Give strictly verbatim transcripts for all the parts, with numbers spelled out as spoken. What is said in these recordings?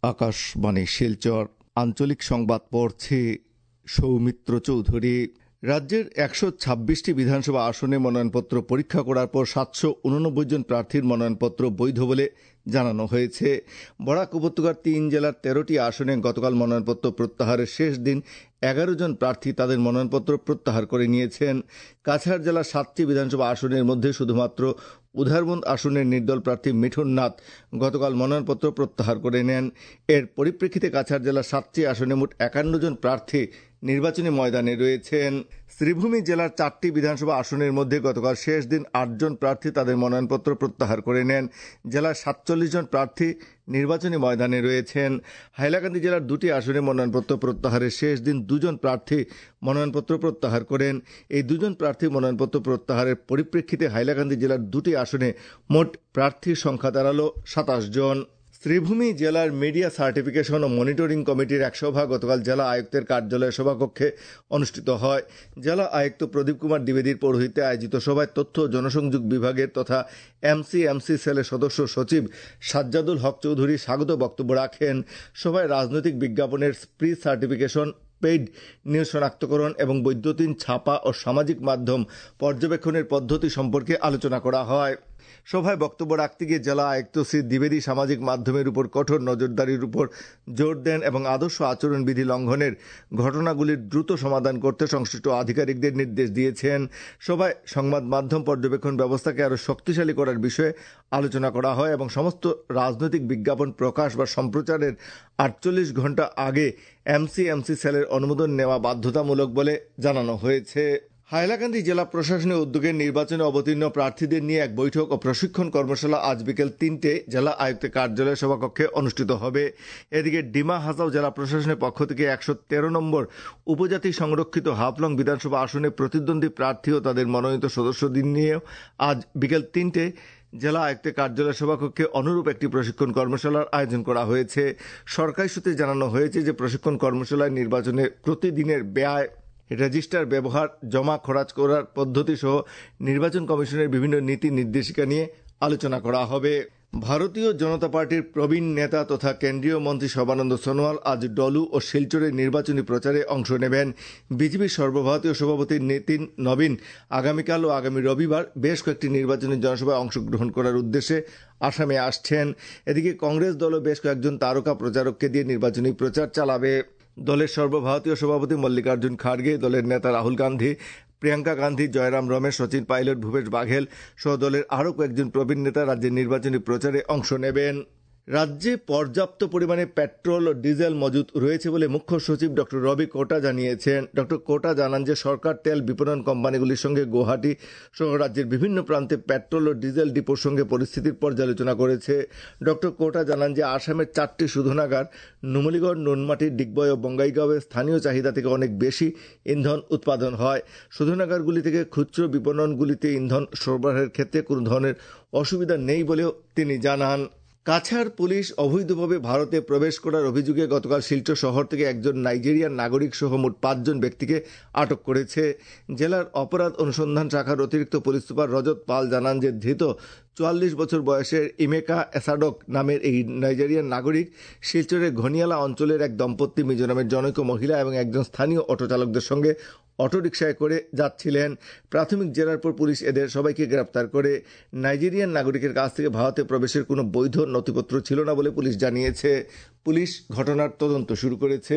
আকাশবাণী শিলচর আঞ্চলিক সংবাদ পড়ছে সৌমিত্র চৌধুরী। রাজ্যের একশো ছাব্বিশটি বিধানসভা আসনে মনোনয়নপত্র পরীক্ষা করার পর সাতশো উননব্বই জন প্রার্থীর মনোনয়নপত্র বৈধ বলে জানানো হয়েছে। বরাক উপত্যকার তিন জেলার তেরোটি আসনে গতকাল মনোনয়নপত্র প্রত্যাহারের শেষ দিন এগারো জন প্রার্থী তাদের মনোনয়নপত্র প্রত্যাহার করে নিয়েছেন। কাছাড় জেলার সাতটি বিধানসভা আসনের মধ্যে শুধুমাত্র উধারবন্দ আসনের নির্দল প্রার্থী মিঠুন নাথ গতকাল মনোনয়নপত্র প্রত্যাহার করে নেন। এর পরিপ্রেক্ষিতে কাছাড় জেলার সাতটি আসনে মোট একান্ন জন প্রার্থী নির্বাচনী ময়দানে রয়েছেন। শ্রীভূমি জেলার চারটি বিধানসভা আসনের মধ্যে গতকাল শেষ দিন আটজন প্রার্থী তাদের মনোনয়নপত্র প্রত্যাহার করে নেন। জেলার সাতচল্লিশ জন প্রার্থী নির্বাচনী ময়দানে রয়েছেন। হাইলাকান্দি জেলার দুটি আসনে মনোনয়নপত্র প্রত্যাহারের শেষ দিন দুজন প্রার্থী মনোনয়নপত্র প্রত্যাহার করেন। এই দুজন প্রার্থী মনোনয়নপত্র প্রত্যাহারের পরিপ্রেক্ষিতে হাইলাকান্দি জেলার দুটি আসনে মোট প্রার্থীর সংখ্যা দাঁড়ালো সাতাশ জন। শ্রীভূমি জেলার মিডিয়া সার্টিফিকেশন ও মনিটরিং কমিটির এক সভা গতকাল জেলা আয়ুক্তের কার্যালয়ের সভাকক্ষে অনুষ্ঠিত হয়। জেলা আয়ুক্ত প্রদীপ কুমার দ্বিবেদীর পৌরোহিত্যে আয়োজিত সভায় তথ্য ও জনসংযোগ বিভাগের তথা এমসি এমসি সেলের সদস্য সচিব সাজ্জাদুল হক চৌধুরী স্বাগত বক্তব্য রাখেন। সভায় রাজনৈতিক বিজ্ঞাপনের প্রি সার্টিফিকেশন, পেইড নিউজ শনাক্তকরণ এবং বৈদ্যুতিন ছাপা ও সামাজিক মাধ্যম পর্যবেক্ষণের পদ্ধতি সম্পর্কে আলোচনা করা হয়। সভায় বক্তব্য রাখতে গিয়ে জেলা আয়ুক্ত শ্রী দ্বিবেদী সামাজিক মাধ্যমের উপর কঠোর নজরদারির উপর জোর দেন এবং আদর্শ আচরণবিধি লঙ্ঘনের ঘটনাগুলির দ্রুত সমাধান করতে সংশ্লিষ্ট আধিকারিকদের নির্দেশ দিয়েছেন। সভায় সংবাদ মাধ্যম পর্যবেক্ষণ ব্যবস্থাকে আরও শক্তিশালী করার বিষয়ে আলোচনা করা হয় এবং সমস্ত রাজনৈতিক বিজ্ঞাপন প্রকাশ বা সম্প্রচারের আটচল্লিশ ঘন্টা আগে এমসি এমসি সেলের অনুমোদন নেওয়া বাধ্যতামূলক বলে জানানো হয়েছে। হাইলাকান্দি জেলা প্রশাসনের উদ্যোগে নির্বাচনে অবতীর্ণ প্রার্থীদের নিয়ে এক বৈঠক ও প্রশিক্ষণ কর্মশালা আজ বিকেল তিনটে জেলা আয়ুক্তের কার্যালয় সভাকক্ষে অনুষ্ঠিত হবে। এদিকে ডিমা হাসাও জেলা প্রশাসনের পক্ষ থেকে একশো তেরো নম্বর উপজাতি সংরক্ষিত হাফলং বিধানসভা আসনে প্রতিদ্বন্দ্বী প্রার্থী ও তাদের মনোনীত সদস্যদের নিয়েও আজ বিকেল তিনটে জেলা আয়ুক্তের কার্যালয় সভাকক্ষে অনুরূপ একটি প্রশিক্ষণ কর্মশালার আয়োজন করা হয়েছে। সরকারি সূত্রে জানানো হয়েছে যে প্রশিক্ষণ কর্মশালায় নির্বাচনে প্রতিদিনের ব্যয়, রেজিস্টার ব্যবহার, জমা খরচ করার পদ্ধতি সহ নির্বাচন কমিশনের বিভিন্ন নীতি নির্দেশিকা নিয়ে আলোচনা করা হবে। ভারতীয় জনতা পার্টির প্রবীণ নেতা তথা কেন্দ্রীয় মন্ত্রী সর্বানন্দ সোনোয়াল আজ ডলু ও শিলচরের নির্বাচনী প্রচারে অংশ নেবেন। বিজেপির সর্বভারতীয় সভাপতি নীতিন নবীন আগামীকাল ও আগামী রবিবার বেশ কয়েকটি নির্বাচনী জনসভায় অংশগ্রহণ করার উদ্দেশ্যে আসামে আসছেন। এদিকে কংগ্রেস দলও বেশ কয়েকজন তারকা প্রচারককে দিয়ে নির্বাচনী প্রচার চালাবে। দলের সর্বভারতীয় সভাপতি মল্লিকার্জুন খাড়গে, দলের নেতা রাহুল গান্ধী, প্রিয়াঙ্কা গান্ধী, জয়রাম রমেশ, সচিন পাইলট, ভূপেশ বাঘেল সহ দলের আরও কয়েকজন প্রবীণ নেতা রাজ্যের নির্বাচনী প্রচারে অংশ নেবেন। রাজ্যে পর্যাপ্ত পরিমাণে পেট্রোল ও ডিজেল মজুত রয়েছে বলে মুখ্য সচিব ডক্টর রবি কোটা জানিয়েছেন। ডক্টর কোটা জানান যে সরকার তেল বিপণন কোম্পানিগুলির সঙ্গে গুয়াহাটি সহ রাজ্যের বিভিন্ন প্রান্তে পেট্রোল ও ডিজেল ডিপোর সঙ্গে পরিস্থিতির পর্যালোচনা করেছে। ডক্টর কোটা জানান যে আসামের চারটি শোধনাগার নুমলীগড়, নুনমাটি, ডিগবয় ও বঙ্গাইগাঁওয়ে স্থানীয় চাহিদা থেকে অনেক বেশি ইন্ধন উৎপাদন হয়। শোধনাগারগুলি থেকে খুচরো বিপণনগুলিতে ইন্ধন সরবরাহের ক্ষেত্রে কোনো ধরনের অসুবিধা নেই বলেও তিনি জানান। কাছাড় পুলিশ অবৈধভাবে ভারতে প্রবেশ করার অভিযোগে গতকাল শিলচর শহর থেকে একজন নাইজেরিয়ান নাগরিক সহ মোট পাঁচজন ব্যক্তিকে আটক করেছে। জেলার অপরাধ অনুসন্ধান শাখার অতিরিক্ত পুলিশ সুপার রজত পাল জানান যে ধৃত চুয়াল্লিশ বছর বয়সের ইমেকা এসাডক নামের এই নাইজেরিয়ান নাগরিক শিলচরের ঘনিয়ালা অঞ্চলের এক দম্পতি মিজোরামের জনৈক মহিলা এবং একজন স্থানীয় অটো চালকদের সঙ্গে অটোরিকশায় করে যাচ্ছিলেন। প্রাথমিক জেরার পর পুলিশ এদের সবাইকে গ্রেপ্তার করে। নাইজেরিয়ান নাগরিকের কাছ থেকে ভারতে প্রবেশের কোনো বৈধ নথিপত্র ছিল না বলে পুলিশ জানিয়েছে। পুলিশ ঘটনার তদন্ত শুরু করেছে।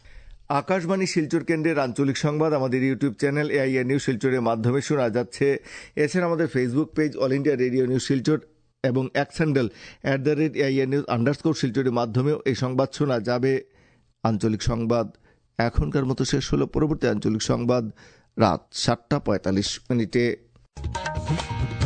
আকাশবাণী শিলচর কেন্দ্রের আঞ্চলিক সংবাদ আমাদের ইউটিউব চ্যানেল এআইআর নিউজ শিলচরের মাধ্যমে শোনা যাচ্ছে। এছাড়া আমাদের Facebook page All India Radio news Silchar এবং X handle at the rate AIR news underscore শিলচরের মাধ্যমেও এই সংবাদ শোনা যাবে। আঞ্চলিক সংবাদ এখনকার মতো শেষ হলো। পরবর্তী আঞ্চলিক সংবাদ রাত সাতটা পঁয়তাল্লিশ মিনিটে।